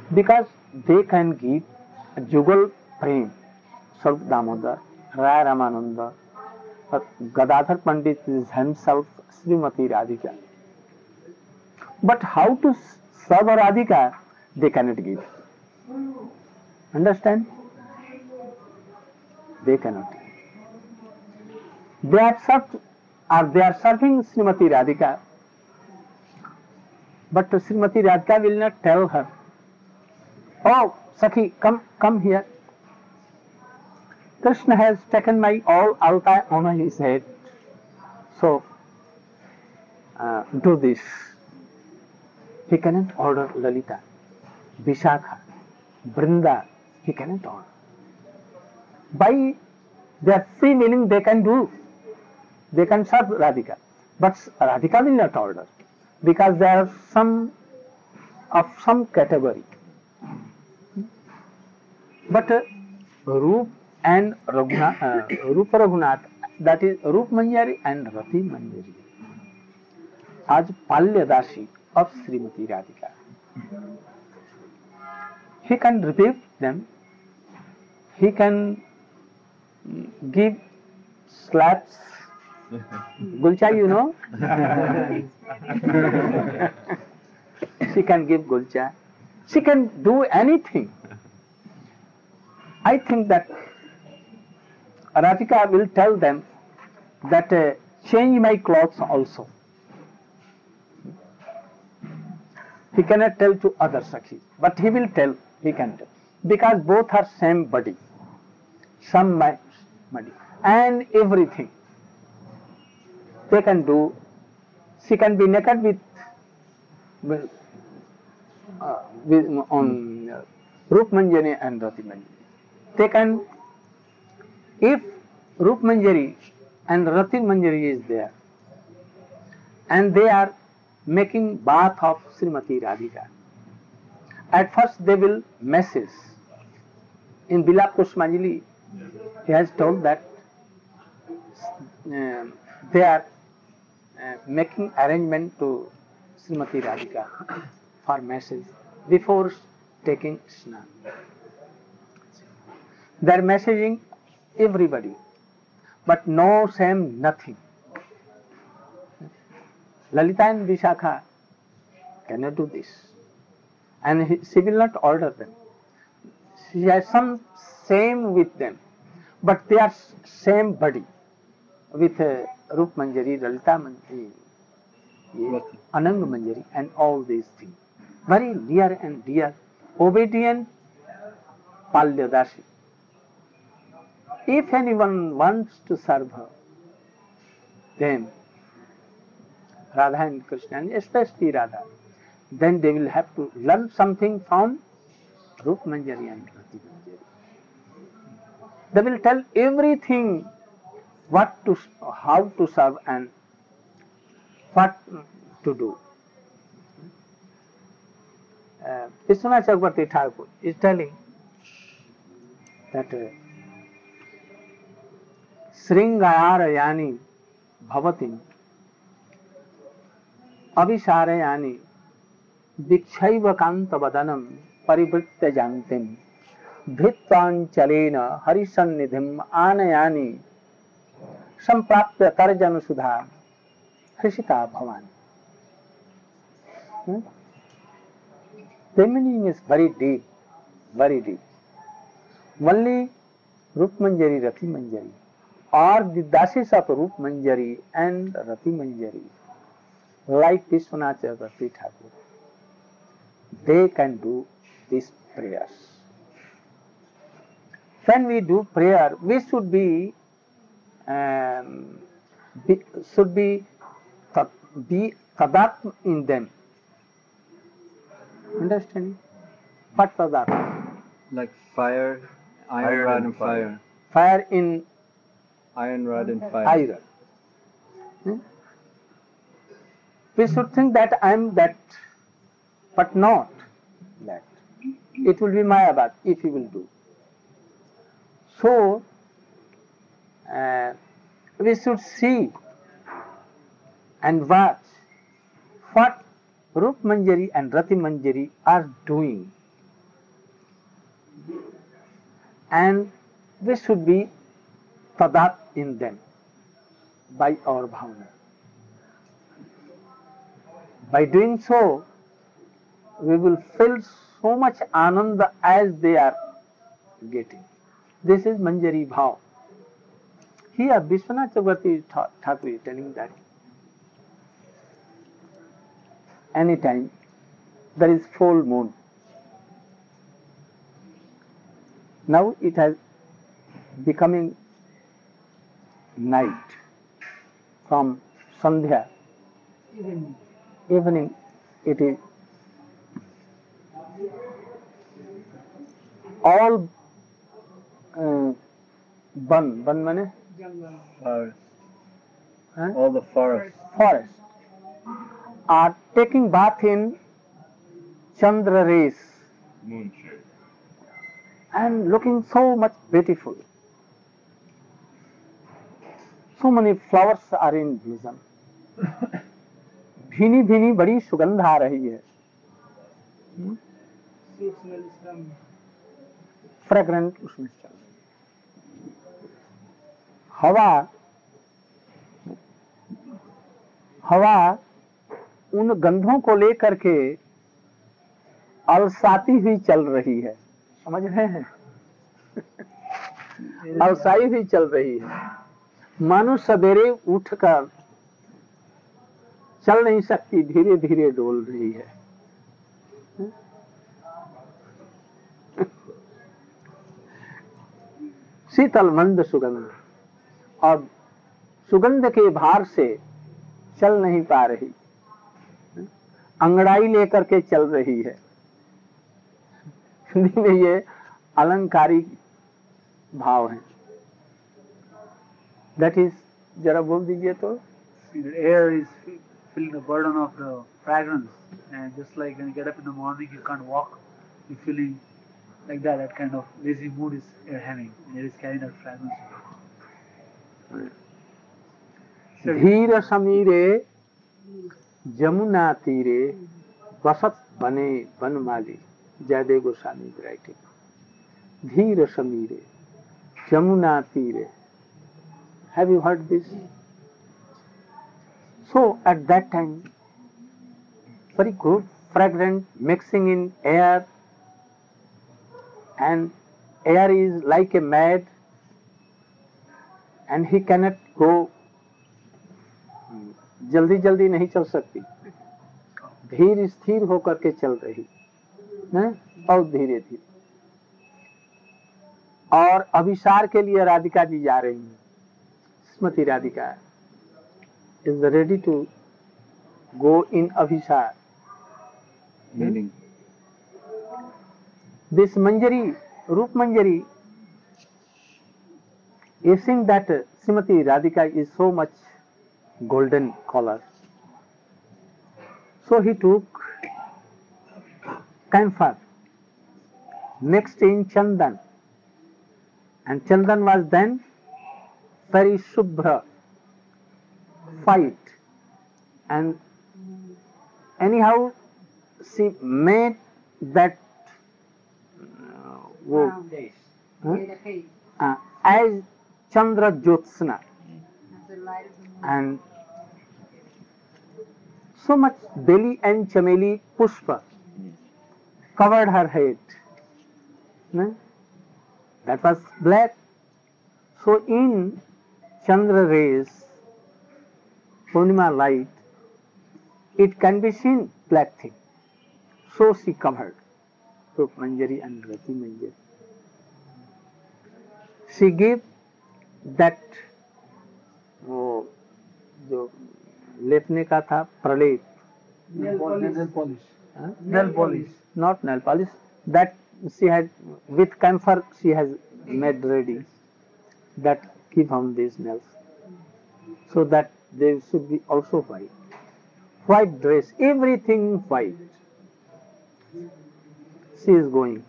because they can give Jugal Prem, Swarup Damodar, Raya Ramananda, Gadadhar Pandit is himself Srimati Radhika. But how to serve Radhika, they cannot give. Understand? They cannot. They are served, or they are serving Srimati Radhika, but Srimati Radhika will not tell her, "Oh, Sakhi, come here. Krishna has taken my all alta on his head, so do this." He cannot order Lalita, Vishakha, Brinda. He cannot order. By their free willing, they can do. They can serve Radhika, but Radhika will not order because they are some of some category. But Roop and Rupa Raghunath, that is Roop Manjari and Rati Manjari, as Palyadashi of Srimati Radhika. He can rebuke them, he can give slaps. Gulcha, you know? She can give Gulcha. She can do anything. I think that Radhika will tell them that change my clothes also. He cannot tell to other Sakhis, but he will tell, he can tell. Because both are same body, some body, and everything. They can do. She can be naked with on Roop Manjari and Rati Manjari. They can, if Roop Manjari and Rati Manjari is there, and they are making bath of Srimati Radhika. At first they will message. In Bilap Pushpanjali, he has told that they are making arrangement to Srimati Radhika for message before taking Snan. They are messaging everybody, but no same, nothing. Lalita and Vishakha cannot do this, and she will not order them. She has some same with them, but they are same body with Roop Manjari, Lalita Manjari, Anang Manjari, and all these things. Very near and dear, obedient Palyadashi. If anyone wants to serve her, then Radha and Krishna, and especially Radha, then they will have to learn something from Roop Manjari and Rati Manjari. They will tell everything, what to, how to serve and what to do. Vishwanath Chakravarti Thakur is telling that Sringayarayani Bhavatim Abhisarayani Vikshaiva Kanta Vadanam Parivritta Jantim Dhritvāncalena Harisannidhim Anayani Samprapya Tarjana Sudha Hrishita Bhavani. The meaning is very deep, very deep. Only Roop Manjari, Rati Manjari, or the dasis of Roop Manjari and Rati Manjari, like Vishwanath Chakravarti Thakur, they can do these prayers. When we do prayer, we should be tadatma in them. Understand? What tadatma? Like fire, iron rod and fire. Fire in Iron rod and fire. iron. We should think that I am that, but not that. It will be Mayavad if you will do. So, we should see and watch what Roop Manjari and Rati Manjari are doing and we should be tadat in them by our bhavana. By doing so, we will feel so much ananda as they are getting. This is Manjari Bhav. Here, Vishwanath Chakravarti Thakur is telling that anytime there is full moon. Now it has becoming night from Sandhya. Evening it is all ban mane Forest. huh? All the forest. Forest are taking bath in Chandra rays Moonshine. and looking so much beautiful. So many flowers are in blossom. भीनी भीनी बड़ी सुगंध आ रही है. Fragrant उसमें चल रही हवा उन गंधों को लेकर के अलसाती हुई चल रही है. समझ रहे हैं? अलसाई हुई चल रही है. मानो सवेरे उठकर चल नहीं सकती, धीरे धीरे डोल रही है. शीतल मंद सुगंध, और सुगंध के भार से चल नहीं पा रही, अंगड़ाई लेकर के चल रही है. हिंदी में ये अलंकारिक भाव है. दैट इज, जरा बोल दीजिए तो. The air is feeling the burden of the fragrance, and just like when you get up in the morning, you can't walk, you're feeling like that. That kind of lazy mood is you're having, and it is carrying that fragrance. धीर समीरे जमुना तीरे बसत बने Banmali. Jaydev Goswami writing. धीर समीरे जमुना तीरे. Have you heard this? So at that time, very good, fragrant, mixing in air, and air is like a mad, and he cannot go. जल्दी जल्दी नहीं चल सकती, धीर स्थिर होकर के चल रही है, बहुत धीरे धीरे. और अभिसार के लिए राधिका जी जा रही हैं. स्मृति Radhika is ready to go in Abhisar. Meaning. This Manjari, Roop Manjari, is saying that Srimati Radhika is so much golden color. So he took camphor, mixed in Chandan, and Chandan was then very Shubhra, white, and anyhow she made that as Chandra Jyotsna, and so much Beli and Chameli Pushpa covered her head. That was black. So in Chandra rays, Purnima light, it can be seen black thing. So she covered Rup Manjari and Rati Manjari. She gave that जो लेपने का था प्रलेप, Nail polish. Huh? Nail polish. Not nail polish, that she had with camphor she has made ready, that keep on these nails, so that they should be also white. White dress, everything white. She is going.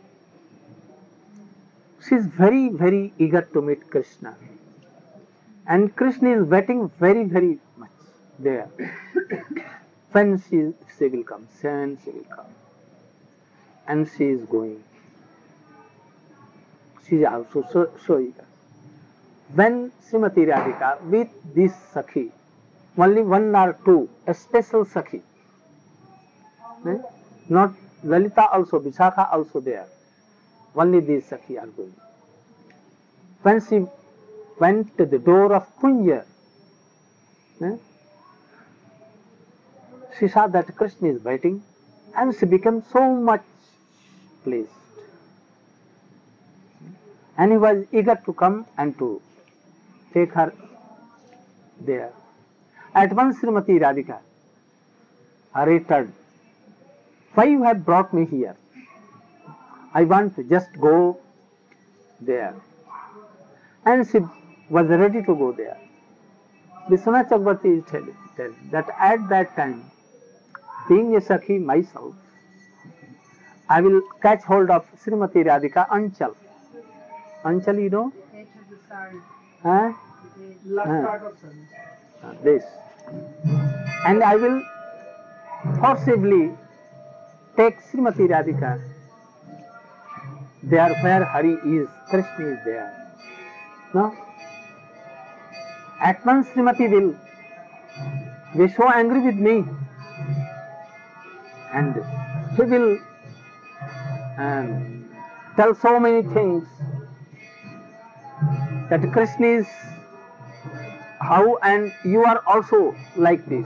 She is very, very eager to meet Krishna. And Krishna is waiting very, very much there. When she will come, when she will come. And she is going. she is also so eager. When Srimati Radhika with this Sakhi, only one or two, a special Sakhi, not Lalita also, Vishakha also there, only these Sakhi are going. When she went to the door of Kunja, she saw that Krishna is waiting and she became so much pleased. And he was eager to come and to take her there. At once Srimati Radhika returned. Why you have brought me here? I want to just go there. And she was ready to go there. Vishwanath Chakravarti is telling that at that time, being a Sakhi myself, I will catch hold of Srimati Radhika Anchal. Anchal, you know? Edge of the sari. Huh? The last part of sari. This. And I will forcibly take Srimati Radhika there where Hari is, Krishna is there. No? At once Srimati will be so angry with me and he will tell so many things that Krishna is how and you are also like this.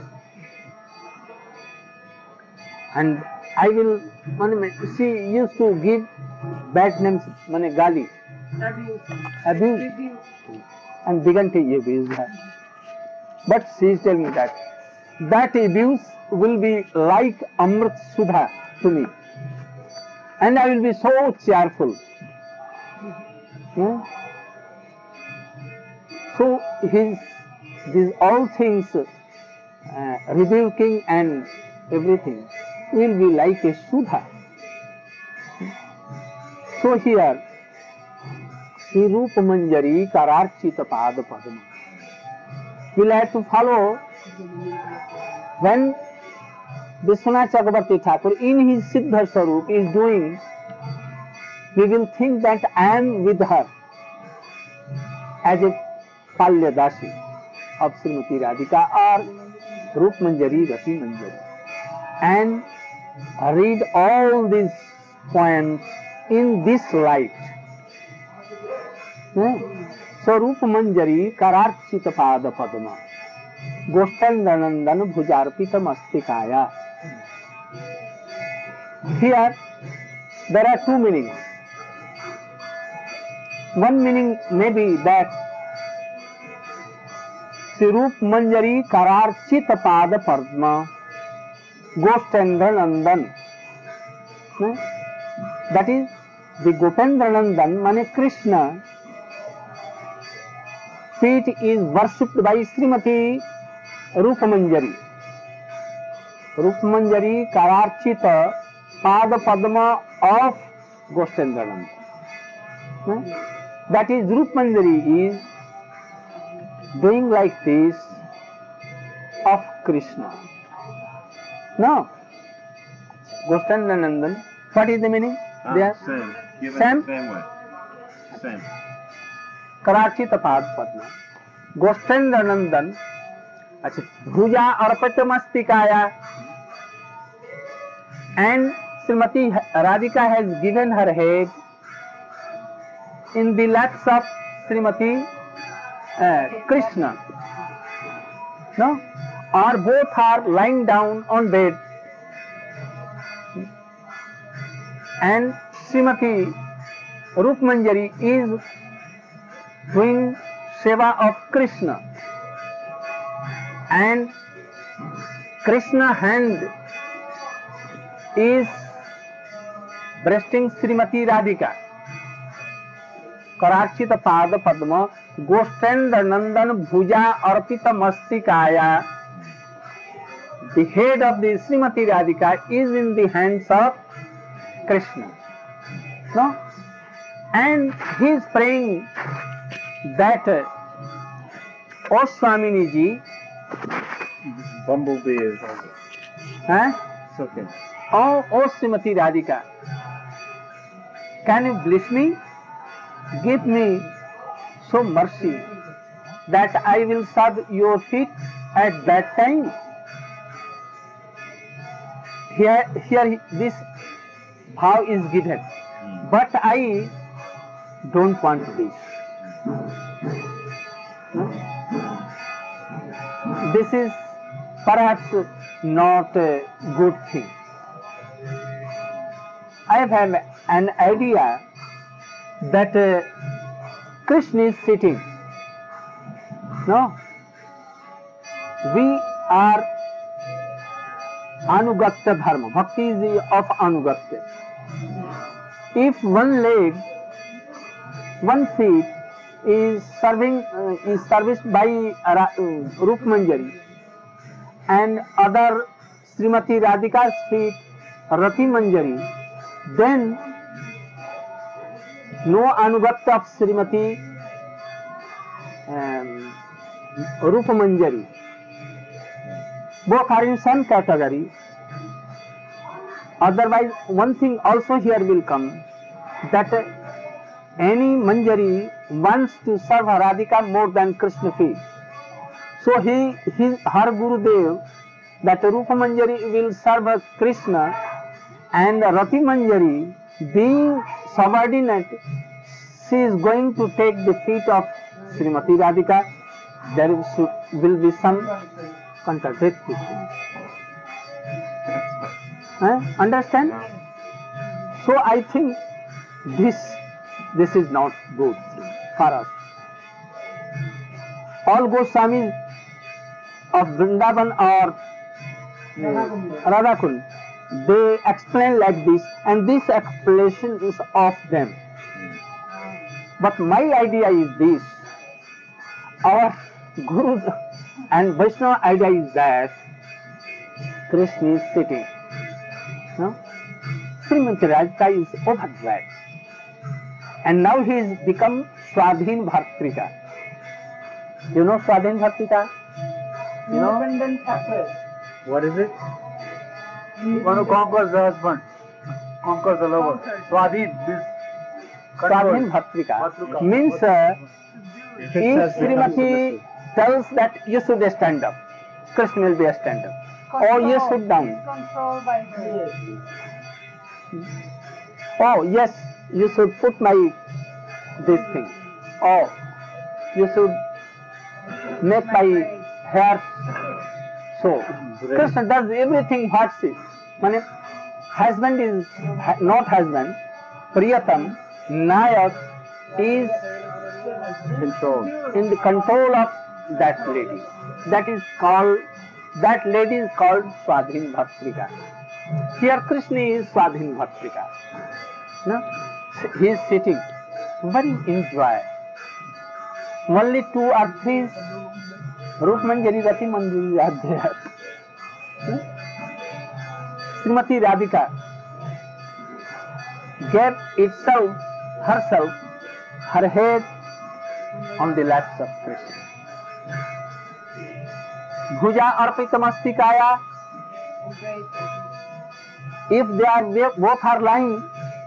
And I will, she used to give bad names, gali, abuse, and began to abuse her. But she is telling me that abuse will be like Amrit Sudha to me. And I will be so cheerful. So these all things, rebuking and everything, will be like a Sudha. So here, Sri Rupa Manjari Kararchita Pada Padma. We'll have to follow when Vishwanath Chakravarti Thakur in his Siddha Sarup is doing, we will think that I am with her as a Palya Dasi of Srimati Radhika or Rup Manjari, Rati Manjari, and read all these poems in this light. So Rup Manjari Kararchita Pada Padma Goshtandranandan Bhujarpita Mastikaya. Here there are two meanings. One meaning may be that Sri Rup Manjari Kararchita Pada Padma Goshtandranandan. That is, the Gopendranandan, mane Krishna, feet is worshipped by Srimati Rupa Manjari. Rupa Manjari Kararchita Pada Padma of Goshtandranandan. That is, Rupa Manjari is doing like this of Krishna. No. Goshtandranandan, what is the meaning? There? Same. Given Same? the same way. Same. Kararchita Pada Padma Goshtandranandan Bhuja Arpata Mastikaya, and Srimati Radhika has given her head in the laps of Srimati Krishna. No? Or both are lying down on bed, and Srimati Rup Manjari is doing seva of Krishna, and Krishna hand is breasting Srimati Radhika. Kararchita Pada Padma Goshtandranandan Bhuja Arpita Mastikaya. The head of the Srimati Radhika is in the hands of Krishna. No? And he is praying that, O Swamini ji, Bumblebee is huh? it's okay. O Srimati Radhika, can you bless me? give me so mercy that I will serve your feet at that time. Here this vow is given, but I don't want this. This is perhaps not a good thing. I have an idea that Krishna is sitting. No, we are Anugatya Dharma. Bhakti is of Anugatya. If one leg, one feet is serviced by Rup Manjari, and other Srimati Radhika's feet Rati Manjari, then no Anugatya of Srimati Rupa Manjari. Both are in same category. Otherwise, one thing also here will come, that any Manjari wants to serve Radhika more than Krishna feet. So her Gurudev, that Rupa Manjari will serve Krishna, and Rati Manjari, being subordinate, she is going to take the feet of Srimati Radhika. There will be some contradiction. Understand? So I think this is not good for us. All Goswamis of Vrindavan or Radhakund, they explain like this, and this explanation is of them. But my idea is this: our Guru and Vaishnava idea is that Krishna is sitting. No? Srimati Radhika is over that. And now he has become Swadhin Bhartrika. You know Swadhin Bhartrika? You know? Independent separate. What is it? One who conquers the husband, conquers the lover. Swadhin means Swadhin Bhartrika means if Srimati tells that you should stand up, Krishna will be a stand up. Or you sit down. Controlled by her. Oh yes, you should put this thing. Oh, you should make my hair so. Krishna does everything what she. Husband is not husband. Priyatam, Nayak is in the control of that lady. That lady is called Swadhin Bhartrika. Here Krishna is Swadhin Bhartrika. No? He is sitting, very enjoy. Only 2 or 3 Rup Manjari, Rati Manjari are there. Srimati Radhika gave herself, her head on the laps of Krishna. Bhuja arpitamastikaya. If both are lying,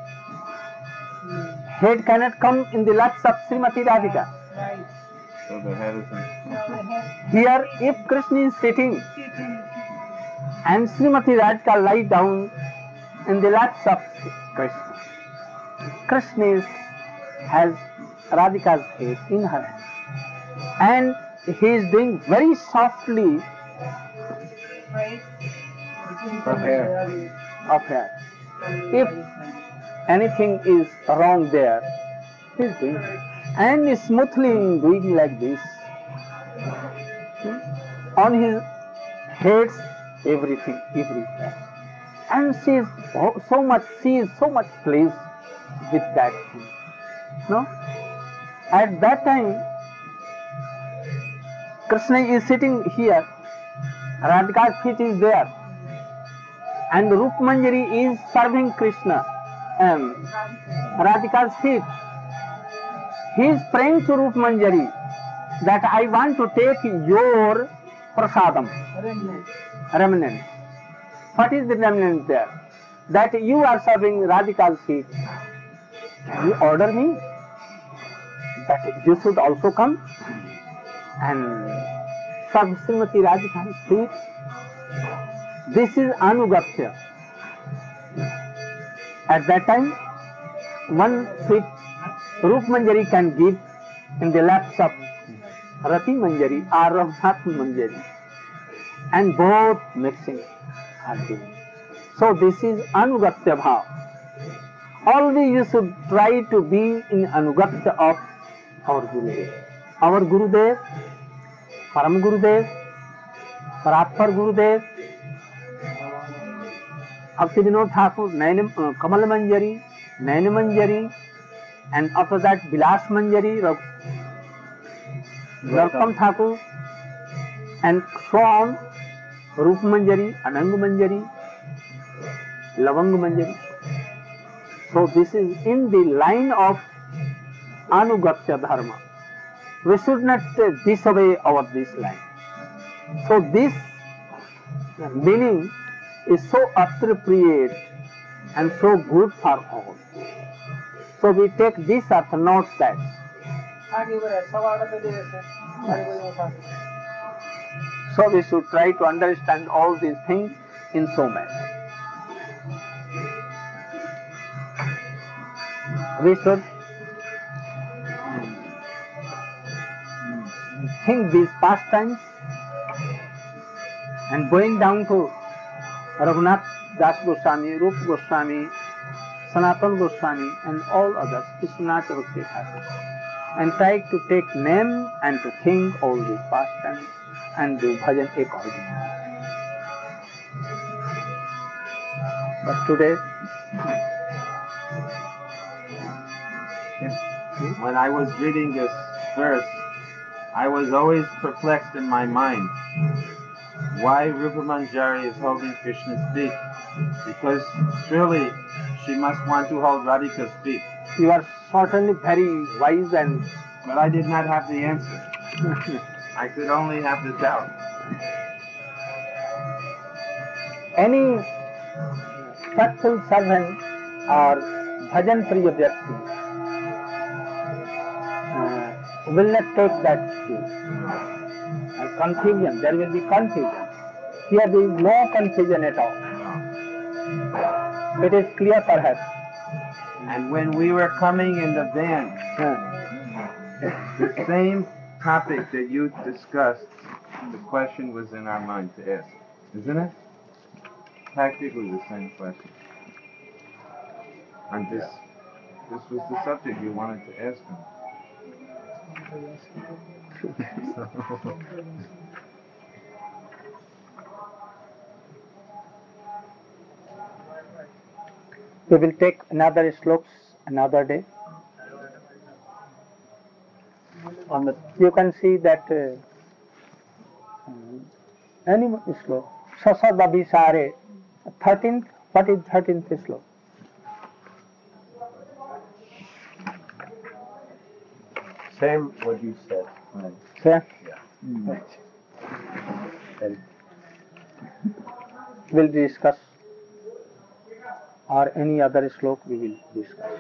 head cannot come in the laps of Srimati Radhika. Right. So the head is So the head Here, if Krishna is sitting and Srimati Radhika lie down in the laps of Krishna, Krishna has Radhika's head in her hand, and he is doing very softly right. her hair. of her. If anything is wrong there, he is doing it. And smoothly doing like this. On his head, everything, everywhere. And she is so much pleased with that thing. No? At that time, Krishna is sitting here, Radhika's feet is there, and Rup Manjari is serving Krishna, Radhika's feet. He is praying to Rup Manjari that I want to take your prasadam, remnant. What is the remnant there? That you are serving Radhika's feet. Can you order me? that you should also come and serve Srimati Radhika sweet. This is Anugatya. At that time, one sweet Rup Manjari can give in the laps of Rati Manjari or Raghunath Manjari, and both mixing are doing. So this is Anugatya Bhav. Always you should try to be in Anugatya of our Gurudev. Our Gurudev, Param Gurudev, Paratpar Gurudev, Bhakti Vinod Thakur, Kamal Manjari, Naina Manjari, and after that Vilas Manjari, Narpam Thakur, and so on, Rup Manjari, Anang Manjari, Lavang Manjari. So this is in the line of Anugatya Dharma. We should not disobey this line. So this meaning is so appropriate and so good for all. So we take this earth, not that. So we should try to understand all these things in so manner. We should think these pastimes and going down to Raghunath Das Goswami, Rup Goswami, Sanatana Goswami and all others, Vishwanath Bhakti Thakur, and try to take name and to think all these pastimes and do bhajan accordingly. But today, When I was reading this verse, I was always perplexed in my mind why Rupa Manjari is holding Krishna's feet. Because surely she must want to hold Radhika's feet. you are certainly very wise and But I did not have the answer. I could only have the doubt. any faithful servant or bhajan priya vyakti will not take that view. Confusion, there will be confusion. Here there is no confusion at all. It is clear perhaps. And when we were coming in the van, the same topic that you discussed, the question was in our mind to ask. Isn't it? Practically the same question. And this was the subject you wanted to ask him. We will take another sloks another day. On the, you can see that any slok. Sasababhisare, 13th, what is 13th slok? Same what you said. Right. Sir? Yeah. We'll discuss, or any other slok we will discuss.